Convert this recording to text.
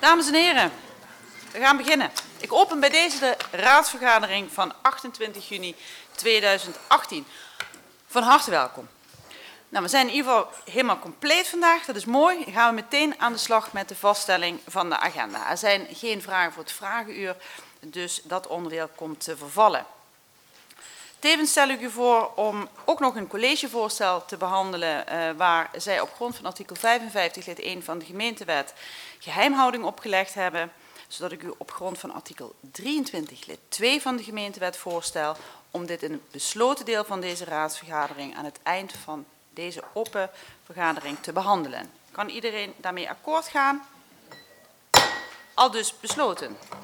Dames en heren, we gaan beginnen. Ik open bij deze de raadsvergadering van 28 juni 2018. Van harte welkom. Nou, we zijn in ieder geval helemaal compleet vandaag, dat is mooi. Dan gaan we meteen aan de slag met de vaststelling van de agenda. Er zijn geen vragen voor het vragenuur, dus dat onderdeel komt te vervallen. Tevens stel ik u voor om ook nog een collegevoorstel te behandelen waar zij op grond van artikel 55 lid 1 van de gemeentewet geheimhouding opgelegd hebben, zodat ik u op grond van artikel 23 lid 2 van de gemeentewet voorstel om dit in het besloten deel van deze raadsvergadering aan het eind van deze open vergadering te behandelen. Kan iedereen daarmee akkoord gaan? Aldus besloten.